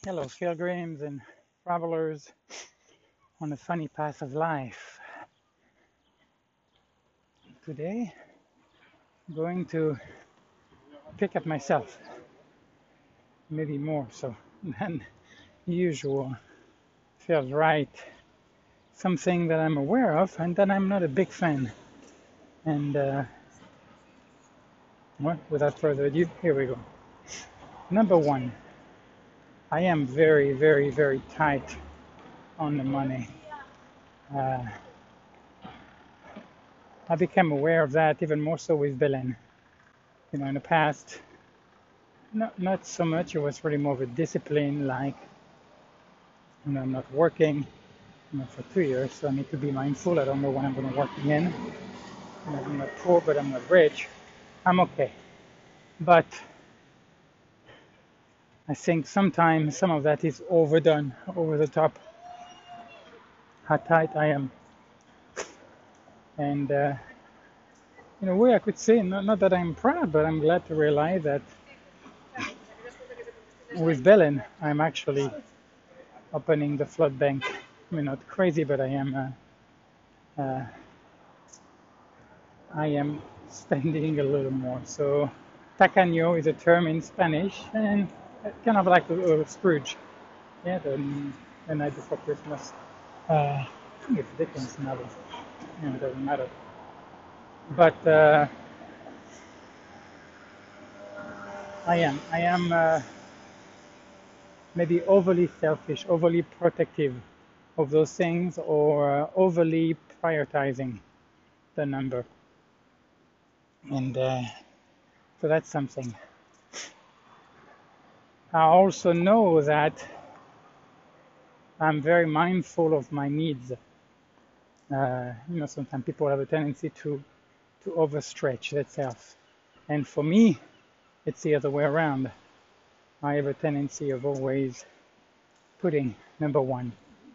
Hello, pilgrims and travelers on the funny path of life. Today, I'm going to pick up myself, maybe more so than usual. Feels right. Something that I'm aware of and that I'm not a big fan. And well, without further ado, here we go. Number one, I am very, very, very tight on the money. Uh, I became aware of that even more so with Belen. In the past, not so much. It was really more of a discipline, like, I'm not working, for 2 years, so I need to be mindful. I don't know when I'm going to work again. I'm not poor, but I'm not rich. I'm okay. But I think sometimes some of that is overdone, over the top, how tight I am. And in a way, I could say, not that I'm proud, but I'm glad to realize that with Belen, I'm actually opening the flood bank. I mean, not crazy, but I am spending a little more. So, tacaño is a term in Spanish, and kind of like a Scrooge. Yeah, the night before Christmas. I think it's Dickens' novel. It doesn't matter. But I am maybe overly selfish, overly protective of those things, or overly prioritizing the number. And so that's something. I also know that I'm very mindful of my needs. Sometimes people have a tendency to overstretch themselves. And for me, it's the other way around. I have a tendency of always putting number one.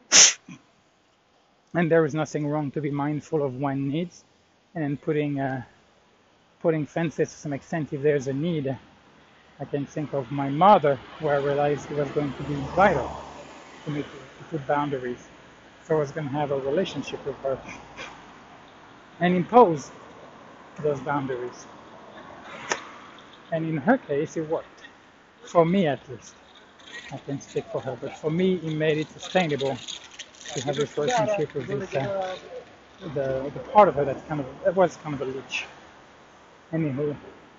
And there is nothing wrong to be mindful of one needs, and putting fences to some extent if there's a need. I can think of my mother, where I realized it was going to be vital for me to put boundaries. So I was going to have a relationship with her and impose those boundaries. And in her case, it worked. For me, at least. I can speak for her, but for me, it made it sustainable to have this relationship with this, the part of her that was kind of a leech. Anywho,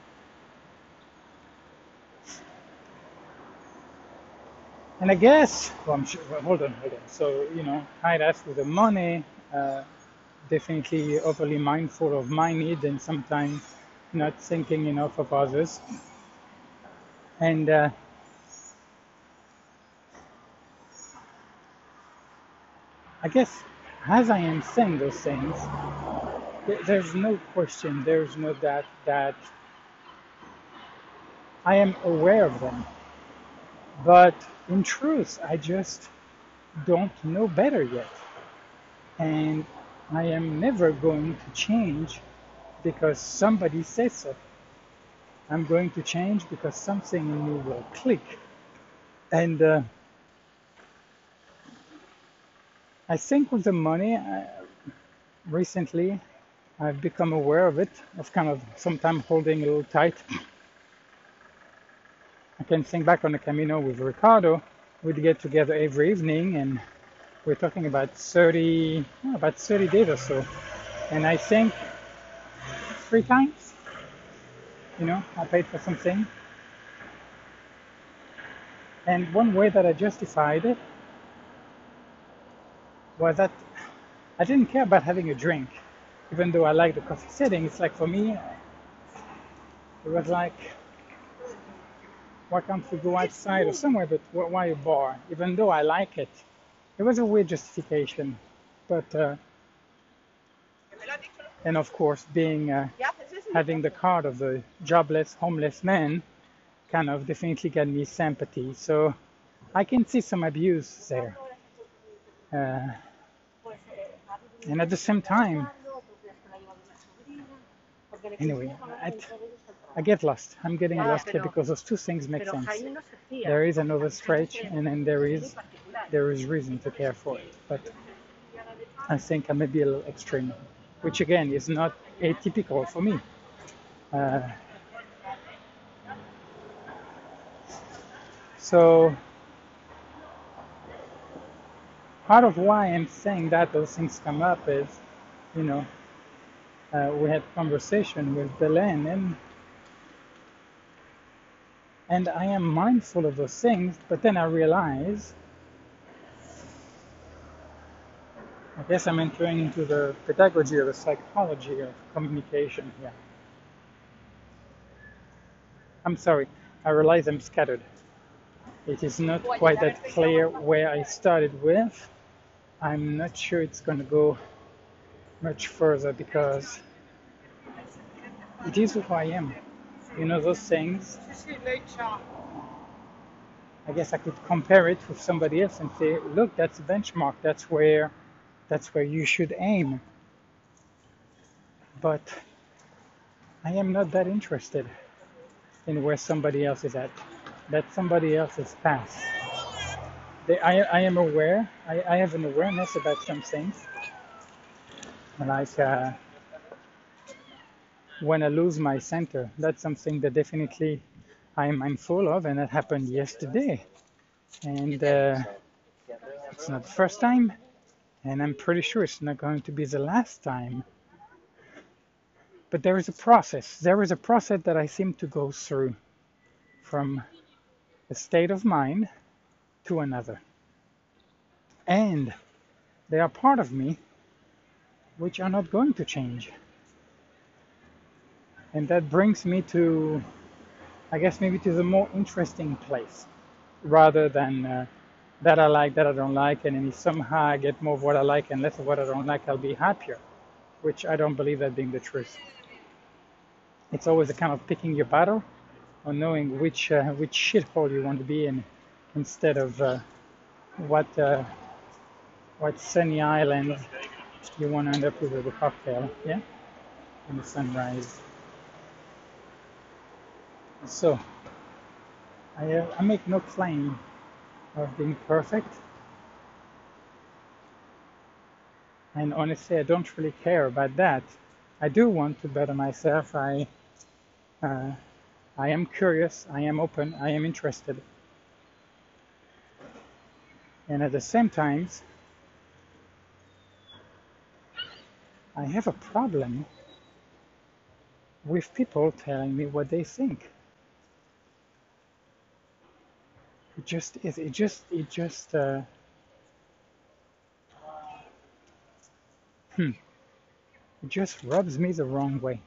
and I guess, well, hold on. So, I'd ask with the money, definitely overly mindful of my needs and sometimes not thinking enough of others. And I guess as I am saying those things, there's no question, there's no doubt that I am aware of them. But in truth, I just don't know better yet. And I am never going to change because somebody says so. I'm going to change because something in me will click. And I think with the money, recently, I've become aware of it, of kind of sometimes holding a little tight. I can think back on the Camino with Ricardo. We'd get together every evening, and we're talking about 30 days or so. And I think 3 times, I paid for something. And one way that I justified it was that I didn't care about having a drink, even though I like the coffee setting. It's like, for me, it was like, why can't we go outside or somewhere, but why a bar? Even though I like it. It was a weird justification. But, and of course, having the card of the jobless, homeless man kind of definitely got me sympathy. So I can see some abuse there. Uh, and at the same time, anyway, I get lost. I'm getting lost here because those two things make sense. There is another stretch, and then there is reason to care for it. But I think I may be a little extreme, which again is not atypical for me. Uh, so part of why I'm saying that those things come up is, you know, we had conversation with Belen, and I am mindful of those things, but then I realize, I guess I'm entering into the pedagogy or the psychology of communication here. I'm sorry, I realize I'm scattered. It is not quite that clear where I started with. I'm not sure it's going to go much further because it is who I am. You know, those things, I guess I could compare it with somebody else and say, look, that's a benchmark. That's where you should aim. But I am not that interested in where somebody else is at. That somebody else's path. I am aware. I have an awareness about some things. Like when I lose my center, that's something that definitely I am mindful of, and that happened yesterday. And it's not the first time, and I'm pretty sure it's not going to be the last time. But there is a process. There is a process that I seem to go through from a state of mind to another. And they are part of me which are not going to change. And that brings me to, I guess, maybe to the more interesting place, rather than that I like, that I don't like, and then if somehow I get more of what I like and less of what I don't like, I'll be happier, which I don't believe that being the truth. It's always a kind of picking your battle, or knowing which shithole you want to be in, instead of what sunny island you want to end up with a cocktail, yeah, in the sunrise. So I make no claim of being perfect, and honestly, I don't really care about that. I do want to better myself. I am curious. I am open. I am interested, and at the same time, I have a problem with people telling me what they think. It just is. It just rubs me the wrong way.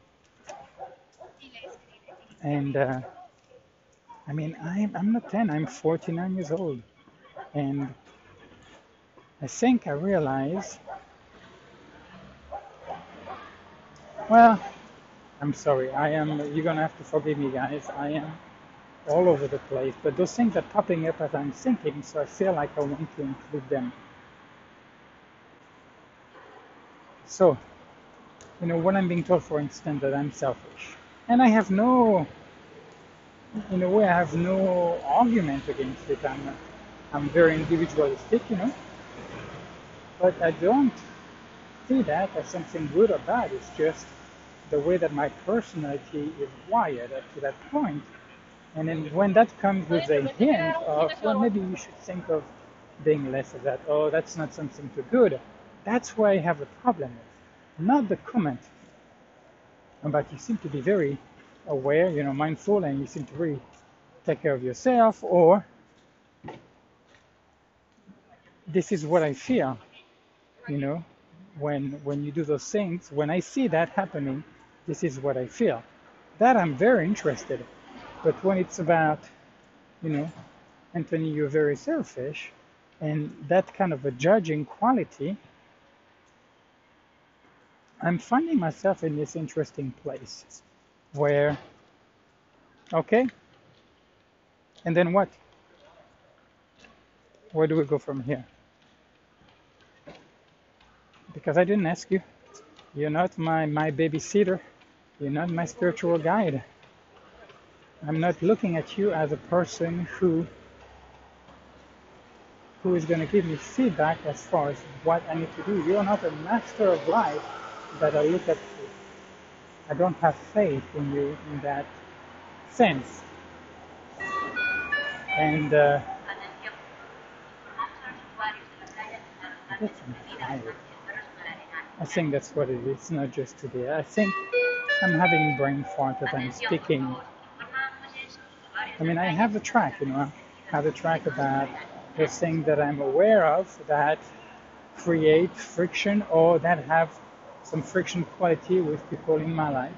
And I mean, I'm not 10. I'm 49 years old, and I think I realize. Well, I'm sorry. You're gonna have to forgive me, guys. I am all over the place, but those things are popping up as I'm thinking, so I feel like I want to include them. So, you know, when I'm being told, for instance, that I'm selfish, and I have no, in a way, I have no argument against it. I'm very individualistic, you know, but I don't see that as something good or bad. It's just the way that my personality is wired up to that point. And then when that comes with a hint of, well, maybe you should think of being less of that, oh, that's not something too good, that's where I have a problem with. Not the comment, but you seem to be very aware, you know, mindful, and you seem to really take care of yourself, or this is what I feel, you know, when you do those things, when I see that happening, this is what I feel. That I'm very interested. But when it's about, you know, Anthony, you're very selfish, and that kind of a judging quality, I'm finding myself in this interesting place where, okay, and then what? Where do we go from here? Because I didn't ask you. You're not my babysitter. You're not my spiritual guide. I'm not looking at you as a person who is going to give me feedback as far as what I need to do. You're not a master of life that I look at you. I don't have faith in you in that sense. And I get tired. I think that's what it is, not just today. I think I'm having brain fart that I'm speaking. I mean, I have a track, I have a track about the things that I'm aware of that create friction or that have some friction quality with people in my life.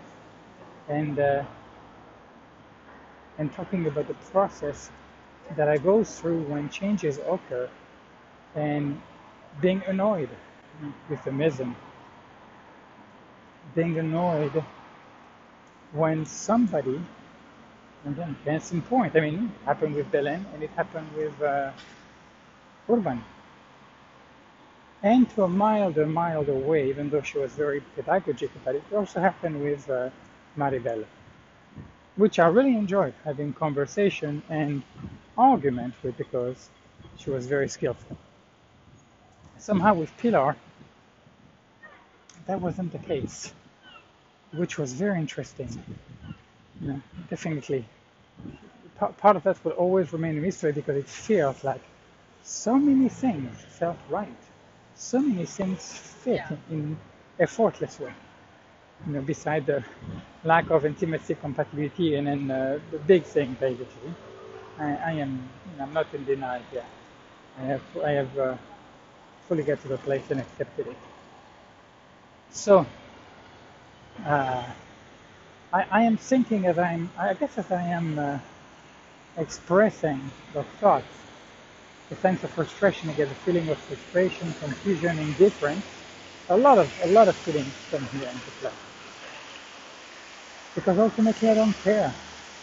And talking about the process that I go through when changes occur and being annoyed with the mism, being annoyed when somebody, and then case in point, I mean, it happened with Belen and it happened with Urban. And to a milder way, even though she was very pedagogic about it, it also happened with Maribel, which I really enjoyed having conversation and argument with because she was very skillful. Somehow with Pilar, that wasn't the case, which was very interesting. Definitely. Part of that will always remain a mystery because it feels like so many things felt right. So many things fit in a effortless way. Beside the lack of intimacy, compatibility, and then the big thing, basically. I'm not in denial here. I have fully got to the place and accepted it. So, uh, I am thinking as I am expressing the thoughts, the sense of frustration, I get a feeling of frustration, confusion, indifference. A lot of feelings come here into play. Because ultimately I don't care.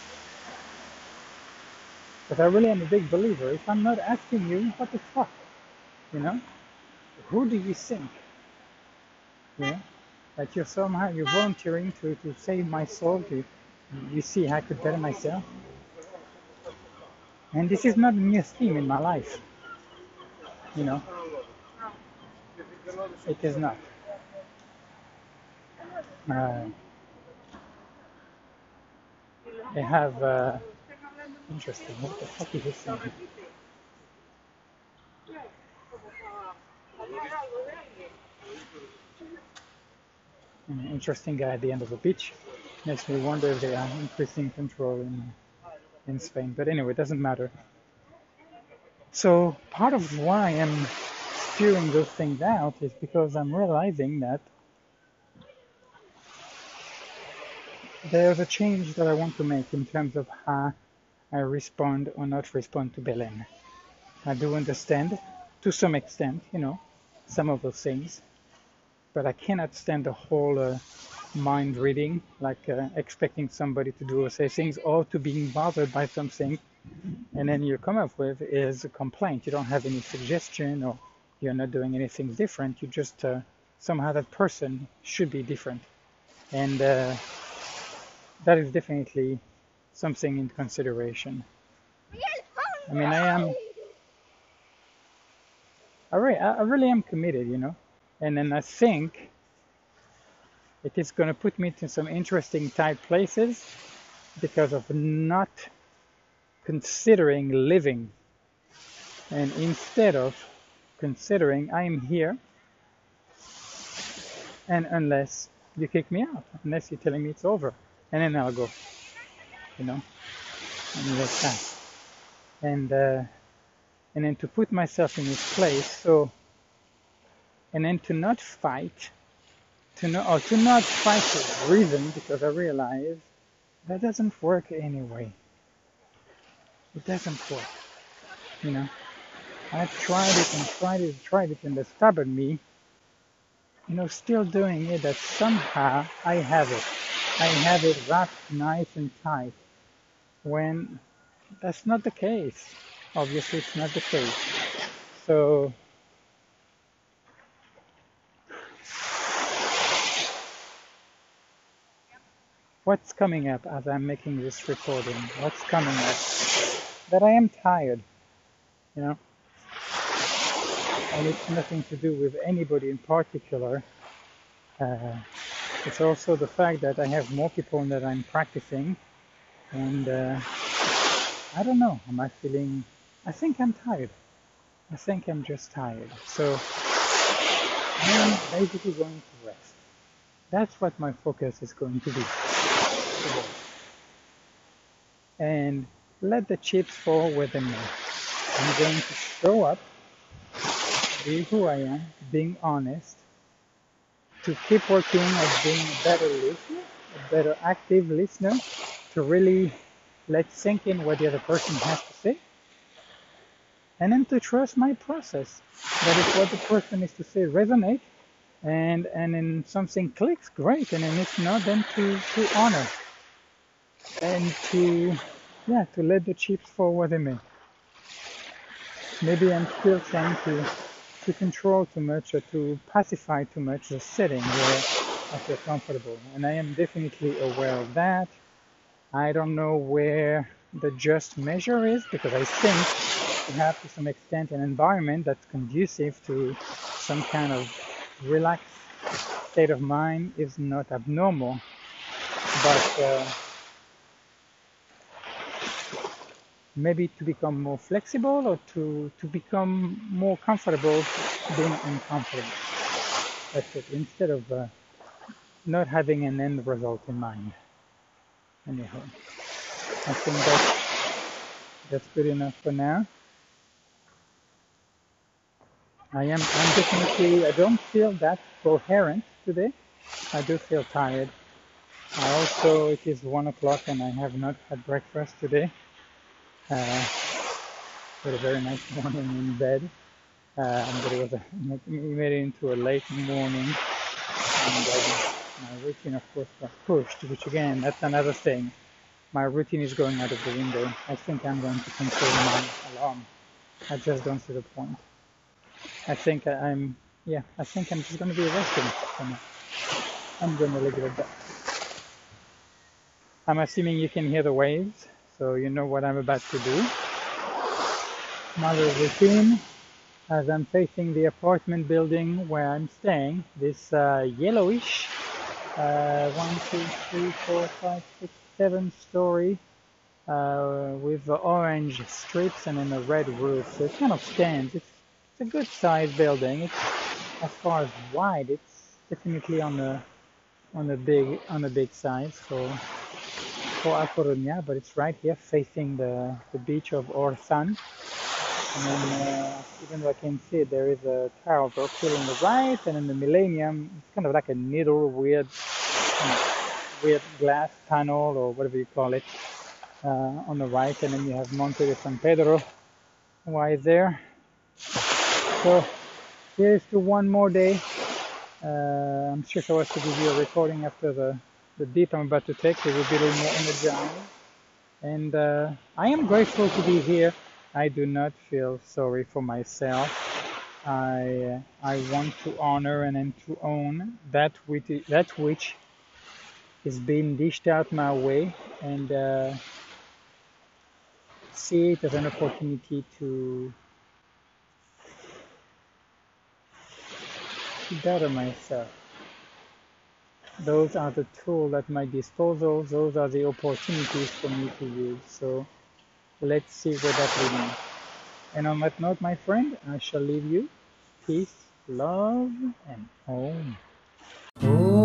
But I really am a big believer. If I'm not asking you, what the fuck? Who do you think? That you're volunteering to save my soul, you see I could better myself. And this is not a new theme in my life. It is not. I have interesting. What the fuck is this thing? An interesting guy at the end of the beach. Makes me wonder if they are increasing control in Spain. But anyway, it doesn't matter. So part of why I'm spewing those things out is because I'm realizing that there's a change that I want to make in terms of how I respond or not respond to Belen. I do understand, to some extent, some of those things, but I cannot stand the whole mind reading, like expecting somebody to do or say things or to being bothered by something, and then you come up with is a complaint. You don't have any suggestion or you're not doing anything different. You just somehow that person should be different. And that is definitely something in consideration. I mean, I really am committed, and then I think it is going to put me to some interesting tight places because of not considering living, and instead of considering I'm here, and unless you kick me out, unless you're telling me it's over, and then I'll go, and like that, and then to put myself in this place, and then to not fight, to not fight for reason, because I realize that doesn't work anyway. It doesn't work, I've tried it and tried it, and the stubborn me, still doing it, that somehow I have it wrapped nice and tight, when that's not the case. Obviously, it's not the case. So, what's coming up as I'm making this recording? What's coming up? That I am tired, you know, and it's nothing to do with anybody in particular. It's also the fact that I have more people that I'm practicing, and I don't know, am I feeling, I think I'm tired. I think I'm just tired. So I'm basically going to rest. That's what my focus is going to be. And let the chips fall where they may. I'm going to show up, be who I am, being honest, to keep working at being a better listener, a better active listener, to really let sink in what the other person has to say, and then to trust my process. That if what the person is to say resonate, and then something clicks, great, and then if not, then to honor and to let the chips fall where they may. Maybe I'm still trying to control too much or to pacify too much the setting where I feel comfortable, and I am definitely aware of that. I don't know where the just measure is, because I think we have to some extent an environment that's conducive to some kind of relaxed state of mind is not abnormal, but maybe to become more flexible or to become more comfortable being uncomfortable. That's it, instead of not having an end result in mind. Anyhow, I think that's good enough for now. I'm definitely, I don't feel that coherent today. I do feel tired. It is 1 o'clock and I have not had breakfast today. Had a very nice morning in bed, but we made it into a late morning, and my routine, of course, was pushed, which again, that's another thing. My routine is going out of the window. I think I'm going to control my alarm. I just don't see the point. I think I'm just going to be resting for now. I'm going to leave it at that. I'm assuming you can hear the waves, so you know what I'm about to do. My little routine, as I'm facing the apartment building where I'm staying, this yellowish 1, 2, 3, 4, 5, 6, 7-story with the orange strips and then a red roof. So it kind of stands. It's a good sized building. It's, as far as wide, it's definitely on the big size for A Coruña, but it's right here facing the beach of Orzan. And then, even though I can see it, there is a Tower of Rockhill on the right, and in the Millennium, it's kind of like a needle, weird glass panel, or whatever you call it, on the right, and then you have Monte de San Pedro right there. So here's to one more day. I'm sure if I was to give you a recording after the dip I'm about to take, it would be a little more energized. And I am grateful to be here. I do not feel sorry for myself. I want to honor and then to own that which is being dished out my way, and see it as an opportunity to better myself. Those are the tools at my disposal. Those are the opportunities for me to use. So let's see where that leads me. And on that note, my friend, I shall leave you. Peace, love, and home.